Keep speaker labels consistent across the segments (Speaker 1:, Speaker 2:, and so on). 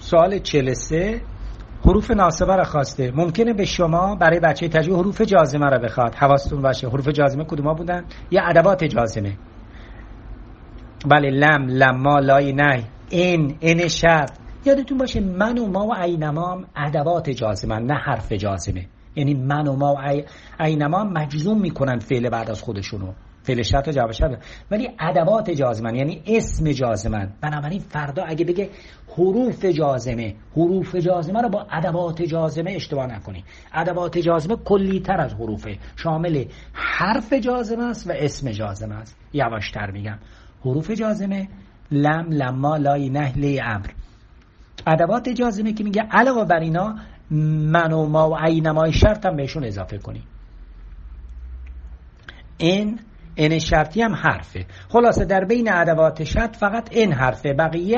Speaker 1: سوال 43 حروف ناصبه را خواسته. ممکنه به شما برای بچه تجربه حروف جازمه را بخواد. حواستون باشه حروف جازمه کدوما بودن؟ یا ادوات جازمه. بله، لم، لما، لای، نه، این شرط. یادتون باشه من و ما و اینما هم ادوات جازمه نه حرف جازمه. یعنی من و ما و اینما مجزوم میکنن فعل بعد از خودشونو، فعل شرط و جواب شرط، ولی ادوات جازمن یعنی اسم جازمن. بنابراین فردا اگه بگه حروف جازمه رو با ادوات جازمه اشتباه نکنی. ادوات جازمه کلی تر از حروفه، شامل حرف جازمه است و اسم جازمه است. یواشتر میگم، حروف جازمه لم، لما، لای، نه، لی، امر. ادوات جازمه که میگه علاوه بر اینا من و ما و اینما شرط هم بهشون اضافه کنی. این شرطی هم حرفه. خلاصه در بین ادوات شرط فقط این حرفه، بقیه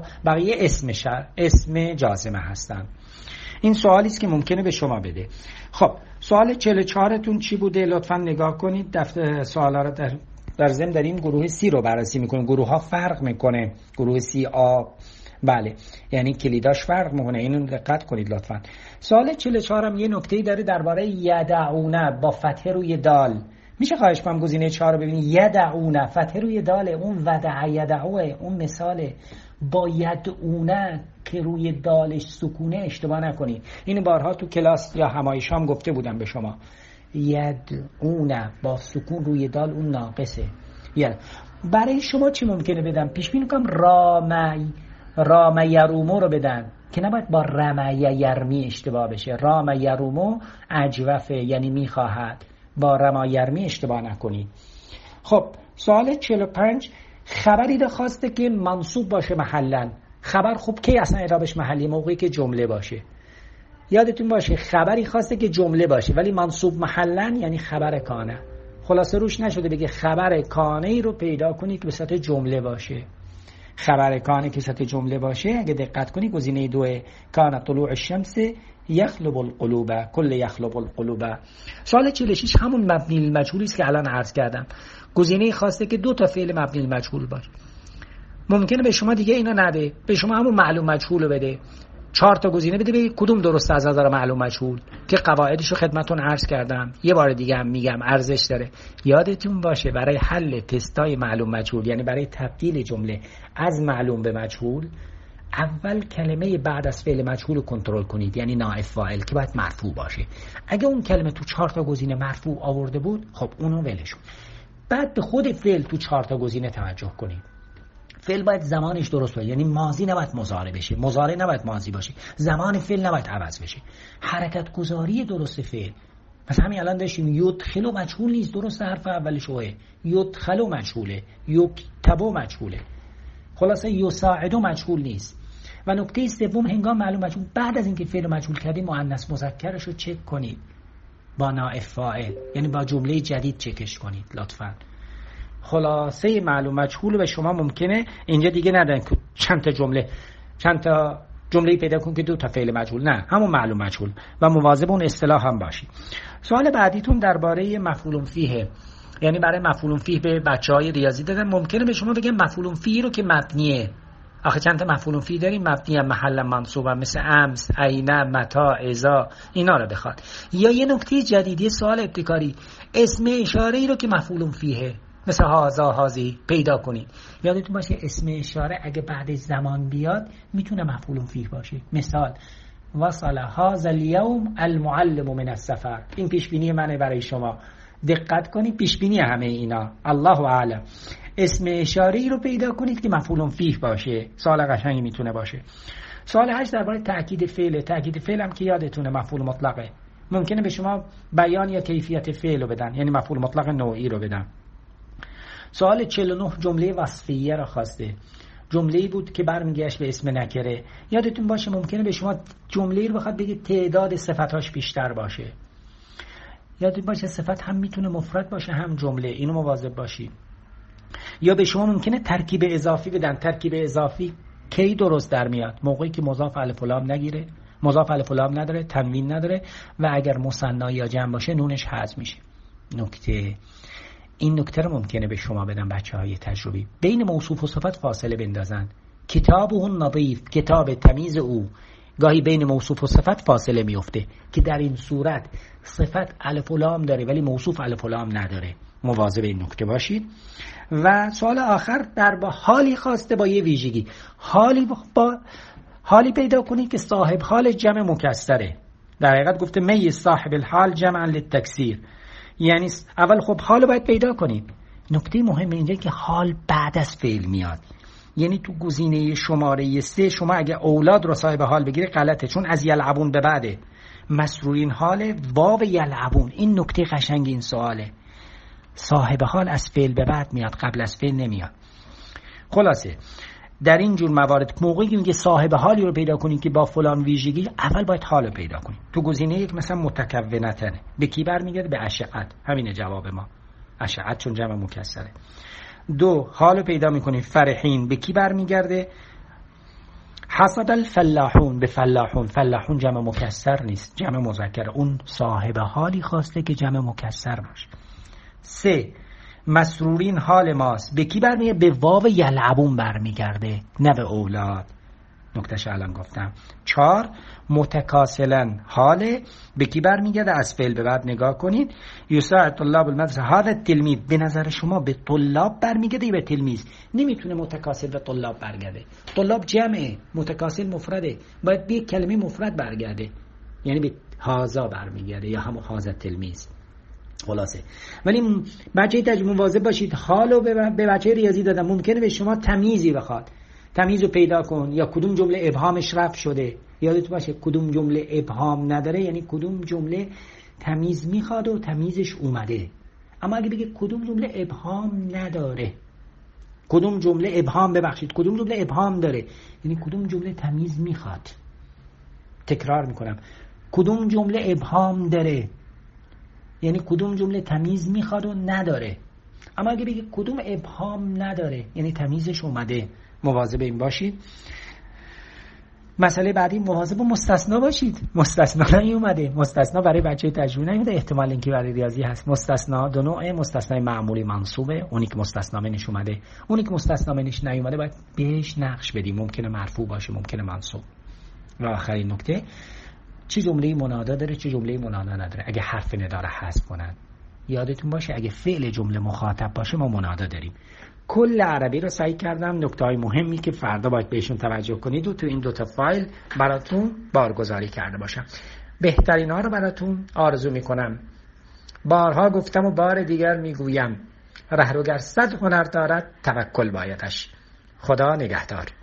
Speaker 1: اسم جازمه هستن. این سوالی است که ممکنه به شما بده. خب سوال 44 تون چی بوده؟ لطفا نگاه کنید. دفتر سوالا رو در ضمن داریم گروه سی رو بررسی میکنیم. گروه ها فرق میکنه. گروه سی آ، بله، یعنی کلیداش فرق میکنه. اینو دقت کنید لطفا. سوال 44 هم یه نکته‌ای داره درباره یدعونه با فتحه روی دال. میشه خواهش کنم گزینه 4 رو ببینید. یدعونه فتحه روی دال، اون ودع یدعوه، اون مثاله. با یدعونه که روی دالش سکونه اشتباه نکنید. اینو بارها تو کلاس یا همایشام گفته بودم به شما. یدعونه با سکون روی دال اون ناقصه. برای شما چی ممکنه بدم؟ پیش بینی کنم رام یرومو رو بدن که نباید با رم یرمی اشتباه بشه. رام یرومو اجوفه یعنی میخواهد، با رما یرمی اشتباه نکنید. خب سوال 45 خبری رو خواسته که منصوب باشه محلن. خبر خوب کی اصلا اعرابش محلی؟ موقعی که جمله باشه. یادتون باشه خبری خواسته که جمله باشه ولی منصوب محلن یعنی خبر کانه. خلاصه روش نشده بگه خبر کانه ای رو پیدا کنید که به صورت جمله باشه. خبر کانه که صورت جمله باشه اگه دقت کنی گزینه 2 کان طلوع الشمس یخلب القلوب، کل یخلب القلوب. سوال 46 همون مبنی المجهولی است که الان عرض کردم. گزینه خواسته که 2 تا فعل مبنی المجهول باشه. ممکنه به شما دیگه اینا نده، به شما همون معلوم مجهول رو بده. 4 تا گزینه بده، به کدوم درست از نظر معلوم مجهول که قواعدش رو خدمتتون عرض کردم. یه بار دیگه هم میگم ارزش داره. یادتون باشه برای حل تستای معلوم مجهول، یعنی برای تبدیل جمله از معلوم به مجهول، اول کلمه بعد از فعل مجهول رو کنترل کنید، یعنی نائب فاعل که باید مرفوع باشه. اگه اون کلمه تو 4 تا گزینه مرفوع آورده بود، خب اونو ولش کن. بعد به خود فعل تو 4 تا گزینه توجه کنید. فعل باید زمانش درست باشه، یعنی ماضی نباید مضارع بشه، مضارع نباید ماضی باشه، زمان فعل نباید عوض بشه. حرکت گذاری درست فعل، مثلا همین الان داشتیم یدخلو مجهول نیست، درست حرف اولش اوه، یدخلو مجهوله، یکتبو مجهوله. خلاصه یساعدو مجهول نیست. و نکته سوم هنگام معلوم مجهول، بعد از اینکه فعل مجهول کردیم مؤنث مذکرش رو چک کنید با نائب فاعل، یعنی با جمله جدید چکش کنید لطفاً. خلاصه معلوم مجهول به شما ممکنه اینجا دیگه ندن که چند تا جمله پیدا کن که 2 تا فعل مجهول، نه همون معلوم مجهول و مواظب اون اصطلاح هم باشید. سوال بعدیتون درباره مفعول فیه، یعنی برای مفعول فیه به بچهای ریاضی دادن. ممکنه به شما بگم مفعول فیه رو که مبنیه. آخه چند تا مفعول فیه داریم مبنیه، محل منصوب، مثل امس، عینه، متا، اذا، اینا رو بخواد. یا یه نکته جدیدی سوال ابتکاری، اسم اشاره ای رو که مفعول فیه مثل هازا، هازی پیدا کنید. یادتون باشه اسم اشاره اگه بعد زمان بیاد میتونه مفعول فیه باشه. مثال وصل هذا اليوم المعلم من السفر. این پیش بینی منه برای شما، دقت کنید، پیش بینی همه اینا، الله اعلم. اسم اشاره ای رو پیدا کنید که مفعول فیه باشه. سوال قشنگی میتونه باشه. سوال 8 درباره تاکید فعل. تاکید فعل هم که یادتونه مفعول مطلقه. ممکنه به شما بیان یا کیفیت فعل رو بدن، یعنی مفعول مطلق نوعی رو بدن. سوال 49 جمله وصفیه را خواسته. جمله‌ای بود که برمیگشت به اسم نکره. یادتون باشه ممکنه به شما جمله‌ای رو بخواد بگه تعداد صفتاش بیشتر باشه. یادتون باشه صفت هم میتونه مفرد باشه هم جمله، اینو مواظب باشید. یا به شما ممکنه ترکیب اضافی بدن. ترکیب اضافی کی درست در میاد؟ موقعی که مضاف الف و لام نگیره، مضاف الف و لام نداره، تنوین نداره و اگر مثنی یا جمع باشه نونش حذف میشه. این نکته رو ممکنه به شما بدن بچه‌های تجربی. بین موصوف و صفت فاصله بندازن کتابه نظیف، کتاب تمیز او. گاهی بین موصوف و صفت فاصله میفته که در این صورت صفت الف و لام داره ولی موصوف الف و لام نداره. مواظب این نکته باشید. و سوال آخر در با حالی خواسته با یه ویژگی، حالی پیدا کنید که صاحب حال جمع مکسره. در حقیقت گفته می صاحب الحال جمعا للتکسیر، یعنی اول خب حال باید پیدا کنید. نکته مهم اینجا که حال بعد از فعل میاد، یعنی تو گزینه شماره 3 شما اگه اولاد رو صاحب حال بگیره غلطه، چون از یلعبون به بعده. مسرورین حال واو یلعبون. این نکته قشنگ این سواله، صاحب حال از فعل به بعد میاد، قبل از فعل نمیاد. خلاصه در این جور موارد موقعی که میگه صاحب حالی رو پیدا کنید که با فلان ویژگی، اول باید حال رو پیدا کنید. تو گزینه یک مثلا متکونتن به کی برمیگرده؟ به اشعت. همینه جواب ما، اشعت، چون جمع مکسره. 2 حال رو پیدا میکنید فرحین به کی برمیگرده؟ حصد الفلاحون، به فلاحون. فلاحون جمع مکسر نیست، جمع مذکر. اون صاحب حالی خواسته که جمع مکسر باشه. 3 مسرورین حال ماست به کی برمیگرده؟ به واو یلعبون برمیگرده، نه به اولاد. نکتهش الان گفتم. 4 متکاسلن حاله به کی برمیگرده؟ از فعل به بعد نگاه کنید. یساعد طلاب المدرسه هذا التلمیذ. به نظر شما به طلاب برمیگرده یا به تلمیذ؟ نمیتونه متکاسل به طلاب برگرده، طلاب جمعه، متکاسل مفرده، باید به کلمه مفرد برگرده، یعنی به هذا برمیگرده یا همون هذا تلمیذ. خلاصه ولی بچه تجربه مواظب باشید. حالو به بچه ریاضی دادم، ممکنه به شما تمیزی بخواد، تمیزو پیدا کن، یا کدوم جمله ابهامش رفع شده. یادت باشه کدوم جمله ابهام نداره، یعنی کدوم جمله تمیز میخواد و تمیزش اومده. اما اگه بگه کدوم جمله ابهام نداره، کدوم جمله ابهام، ببخشید کدوم جمله ابهام داره، یعنی کدوم جمله تمیز میخواد. تکرار میکنم، کدوم جمله ابهام داره یعنی کدوم جمله تمیز میخواد و نداره. اما اگه بگه کدوم ابهام نداره یعنی تمیزش اومده. مواظب این باشید. مسئله بعدی مواظب مستثنا باشید. مستثنا نیومده، مستثنا برای بچه تجربه نیومده، احتمال اینکه برای ریاضی هست. مستثنا دو نوعه، مستثنای معمولی منصوبه، اونی که مستثنا منش اومده، اونی که مستثنا منش نیومده باید بهش نقش بدیم، ممکنه مرفوع باشه ممکنه منصوب. و آخرین نکته، چه جمله منادا داره چه جمله منادا نداره. اگه حرف نداره حذف کنن. یادتون باشه اگه فعل جمله مخاطب باشه ما منادا داریم. کل عربی رو سعی کردم نکته‌های مهمی که فردا باید بهشون توجه کنید و تو این 2 فایل براتون بارگذاری کرده باشم. بهترین ها رو براتون آرزو میکنم. بارها گفتم و بار دیگر میگویم، رهروگر 100 هنر دارد توکل بایدش. خدا نگهدار.